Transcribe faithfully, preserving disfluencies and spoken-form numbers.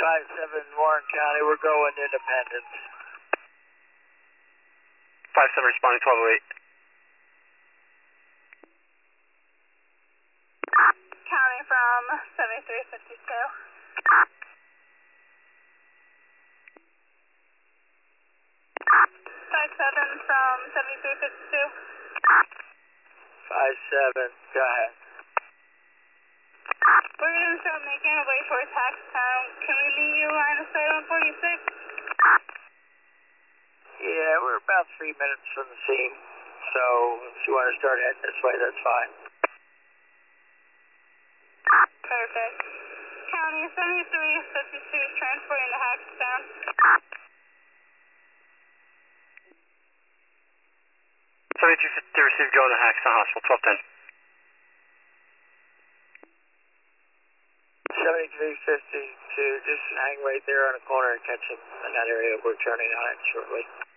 five seven Warren County, we're going Independence. five seven responding twelve oh eight. County from seventy-three fifty-two. five seven from seventy-three fifty-two. five seven, go ahead. We're going to start making our way towards Hackstown. Can we meet you line of sight on forty-six? Yeah, we're about three minutes from the scene, so if you want to start heading this way, that's fine. Perfect. County seventy-three fifty-two, transporting to Hackstown. seventy-two fifty received, going to Hackstown Hospital, twelve ten. seventy-three fifty-two, just hang right there on the corner and catch him in that area. We're turning on it shortly.